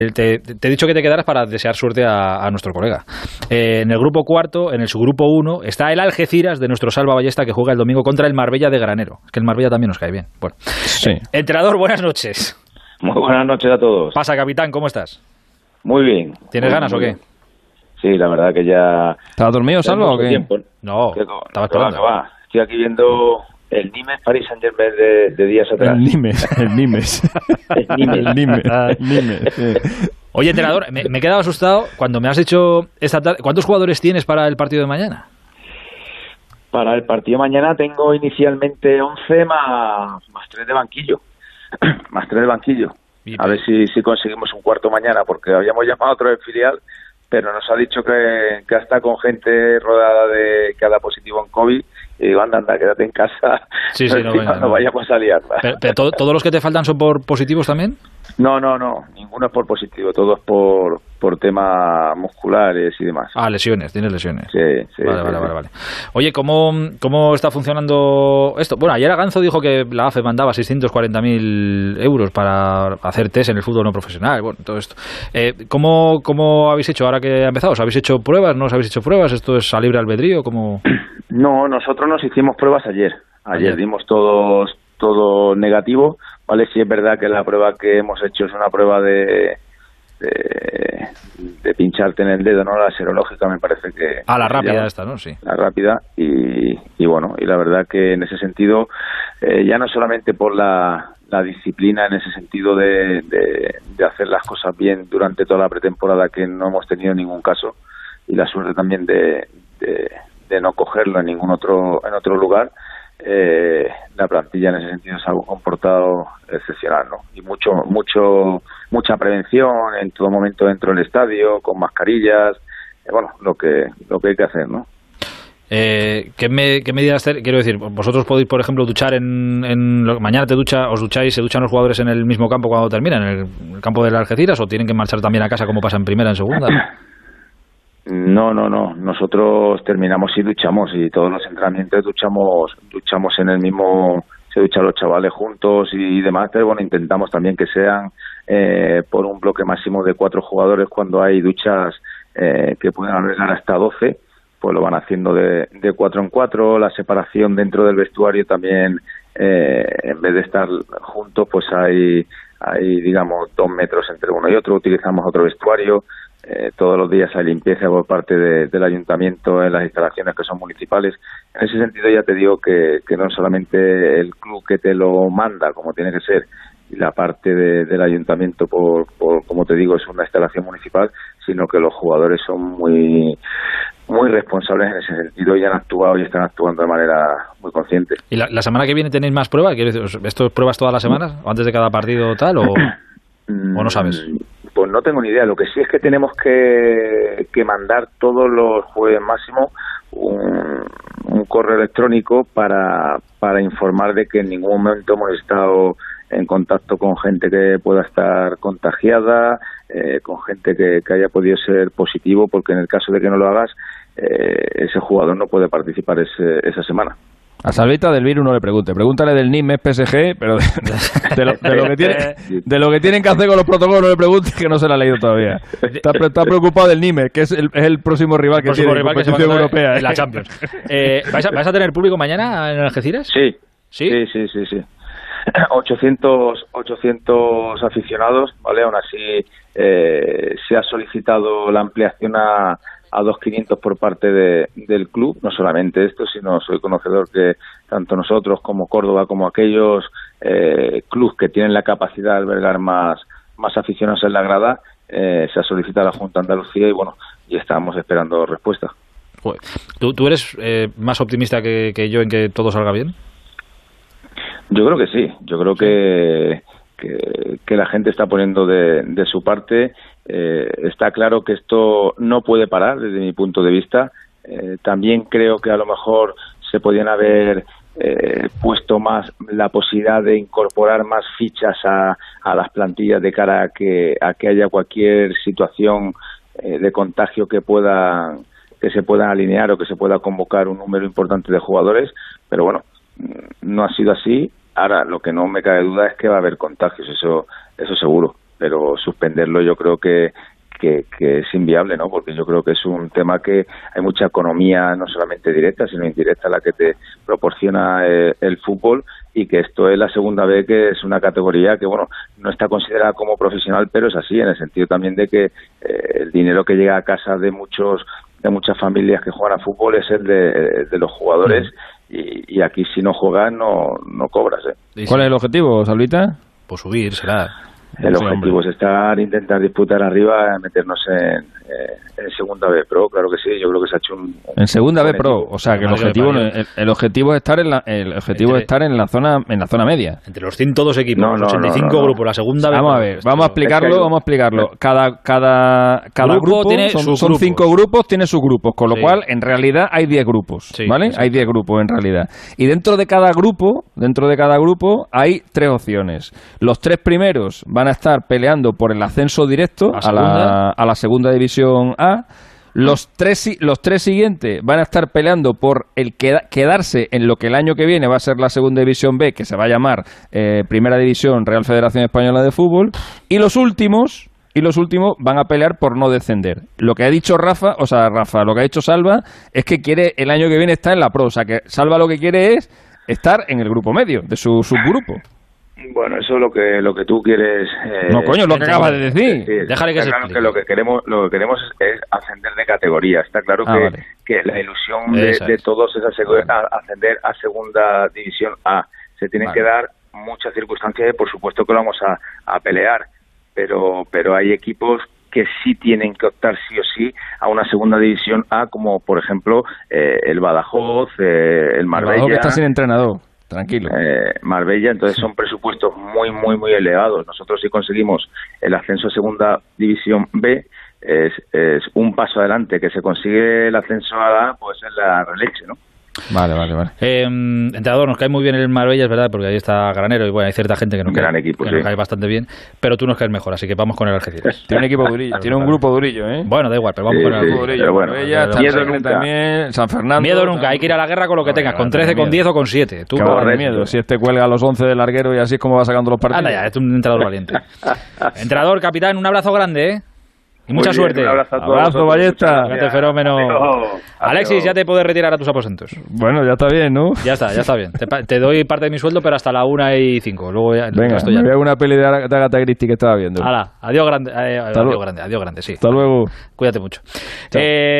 Te he dicho que te quedaras para desear suerte a nuestro colega. En el grupo cuarto, en el subgrupo 1, está el Algeciras de nuestro Salva Ballesta, que juega el domingo contra el Marbella de Granero. Es que el Marbella también nos cae bien. Bueno. Sí. Entrenador, buenas noches. Muy buenas noches a todos. Pasa, capitán, ¿cómo estás? Muy bien. ¿Tienes ganas o qué? Sí, la verdad que ya... ¿Estabas dormido, Salva, o qué? Tiempo. No, estaba esperando. Estoy aquí viendo el Nimes Paris Saint-Germain de días atrás. El Nimes. Oye, entrenador, me he quedado asustado cuando me has dicho esta tarde. ¿Cuántos jugadores tienes para el partido de mañana? Para el partido de mañana tengo inicialmente 11 más 3 de banquillo. Más 3 de banquillo. A ver si conseguimos un cuarto mañana, porque habíamos llamado a otro de filial, pero nos ha dicho que hasta con gente rodada de que ha dado positivo en COVID. Y digo, anda, quédate en casa. Sí, no vayamos a liarla. ¿Pero todos los que te faltan son por positivos también? No, ninguno es por positivo, todo es por temas musculares y demás. Ah, lesiones, tienes lesiones. Sí. Vale. Oye, ¿cómo está funcionando esto? Bueno, ayer Aganzo dijo que la AFE mandaba 640.000 euros para hacer test en el fútbol no profesional, bueno, todo esto. ¿Cómo habéis hecho ahora que ha empezado? ¿Os habéis hecho pruebas? ¿No os habéis hecho pruebas? ¿Esto es a libre albedrío? ¿Cómo? No, nosotros nos hicimos pruebas ayer. Ayer dimos todo negativo, ¿vale? Sí es verdad que la prueba que hemos hecho es una prueba de pincharte en el dedo, ¿no? La serológica me parece que... La rápida esta, ¿no? Sí. La rápida y bueno, y la verdad que en ese sentido, ya no solamente por la disciplina en ese sentido de hacer las cosas bien durante toda la pretemporada, que no hemos tenido ningún caso, y la suerte también de no cogerlo en ningún otro lugar, la plantilla en ese sentido se ha comportado excepcional, ¿no? Y mucha prevención en todo momento dentro del estadio, con mascarillas, bueno, lo que hay que hacer, ¿no? ¿Qué medidas quiero decir? ¿Vosotros podéis, por ejemplo, duchar mañana os ducháis, se duchan los jugadores en el mismo campo cuando terminan, en el campo de las Algeciras, o tienen que marchar también a casa como pasa en primera, en segunda? No. Nosotros terminamos y duchamos, y todos los entrenamientos duchamos en el mismo, se duchan los chavales juntos y demás, pero bueno, intentamos también que sean por un bloque máximo de 4 jugadores. Cuando hay duchas que pueden albergar hasta 12, pues lo van haciendo de 4 en 4. La separación dentro del vestuario también, en vez de estar juntos, pues hay digamos 2 metros entre uno y otro. Utilizamos otro vestuario. Todos los días hay limpieza por parte del ayuntamiento en las instalaciones que son municipales. En ese sentido ya te digo que no solamente el club que te lo manda, como tiene que ser, y la parte del ayuntamiento, por como te digo, es una instalación municipal, sino que los jugadores son muy responsables en ese sentido y han actuado y están actuando de manera muy consciente. ¿Y la semana que viene tenéis más pruebas? ¿Esto es pruebas todas las semanas, antes de cada partido tal, o no sabes? Pues no tengo ni idea. Lo que sí es que tenemos que mandar todos los jueves máximo un correo electrónico para informar de que en ningún momento hemos estado en contacto con gente que pueda estar contagiada, con gente que haya podido ser positivo, porque en el caso de que no lo hagas, ese jugador no puede participar esa semana. A Salvita del virus no le pregúntale del Nimes PSG, pero de lo que tienen que hacer con los protocolos no le pregunte, que no se lo ha leído todavía. Está preocupado del Nimes, que es el próximo rival que tiene en la competición europea. En la Champions. ¿Vais a tener público mañana en Algeciras? Sí. 800 aficionados, ¿vale? Aún así se ha solicitado la ampliación a 2.500 por parte del club. No solamente esto, sino soy conocedor que tanto nosotros como Córdoba, como aquellos clubes que tienen la capacidad de albergar más aficionados en la grada, se ha solicitado a la Junta de Andalucía y bueno, y estamos esperando respuesta. ¿Tú eres más optimista que yo en que todo salga bien? Yo creo que sí. Yo creo que la gente está poniendo de su parte. Está claro que esto no puede parar desde mi punto de vista. También creo que a lo mejor se podían haber puesto más la posibilidad de incorporar más fichas a las plantillas de cara a que haya cualquier situación de contagio que se puedan alinear o que se pueda convocar un número importante de jugadores, pero bueno, no ha sido así. Ahora, lo que no me cabe duda es que va a haber contagios, eso seguro. pero suspenderlo yo creo que es inviable, ¿no? Porque yo creo que es un tema que hay mucha economía, no solamente directa, sino indirecta, la que te proporciona el fútbol, y que esto es la segunda vez que es una categoría que, bueno, no está considerada como profesional, pero es así, en el sentido también de que el dinero que llega a casa de muchas familias que juegan a fútbol es el de los jugadores, y aquí si no juegas no cobras, ¿eh? ¿Cuál es el objetivo, Salvita? Pues subir, será. El objetivo es intentar disputar arriba, meternos en segunda B Pro, claro que sí. Yo creo que se ha hecho en segunda B Pro, o sea que el objetivo es estar en la zona media. Entre los 102 equipos, los 85 grupos, la segunda B. Vamos a explicarlo. Cada grupo tiene son 5 grupos, tiene sus grupos, con lo cual en realidad hay 10 grupos, ¿vale? Exacto. Hay 10 grupos en realidad. Y dentro de cada grupo hay 3 opciones. Los 3 primeros van a estar peleando por el ascenso directo a la segunda división A. Los tres siguientes van a estar peleando por el quedarse en lo que el año que viene va a ser la segunda división B, que se va a llamar Primera División Real Federación Española de Fútbol, y los últimos van a pelear por no descender. Lo que ha dicho Rafa, lo que ha dicho Salva es que quiere el año que viene estar en la Pro, o sea que Salva lo que quiere es estar en el grupo medio de su subgrupo. Bueno, eso es lo que tú quieres. No, coño, lo que acabas de decir. Déjale que se explique. Que lo que queremos es ascender de categoría. Está claro que la ilusión de todos es ascender a segunda división A. Se tienen que dar muchas circunstancias y por supuesto que lo vamos a pelear, pero hay equipos que sí tienen que optar sí o sí a una segunda división A, como por ejemplo el Badajoz, el Marbella. El Badajoz que está sin entrenador. Tranquilo. Marbella, entonces son presupuestos muy, muy, muy elevados. Nosotros si conseguimos el ascenso a segunda división B, es un paso adelante. Que se consigue el ascenso a la A, pues es la releche, ¿no? Vale. Entrenador, nos cae muy bien el Marbella, es verdad, porque ahí está Granero y bueno, hay cierta gente que nos cae bastante bien, pero tú nos caes mejor, así que vamos con el Algeciras. Tiene un equipo durillo, tiene un grupo durillo, ¿eh? Bueno, da igual, pero vamos con el grupo durillo. Bueno, miedo nunca. También, San Fernando. Miedo nunca, hay que ir a la guerra con lo que tengas, con 13, con 10 o con 7. Tú de miedo, si cuelga a los 11 del larguero y así es como va sacando los partidos. Anda ya, es un entrenador valiente. Entrenador, capitán, un abrazo grande, ¿eh? Y mucha suerte. Un abrazo, Ballesta. Este fenómeno. Alexis, ya te puedes retirar a tus aposentos. Bueno, ya está bien, ¿no? Ya está bien. Te doy parte de mi sueldo, pero hasta la 1:05. Luego ya. Venga, me veo una peli de Agatha Christie que estaba viendo. Hala, adiós grande. Adiós grande, sí. Hasta luego. Cuídate mucho.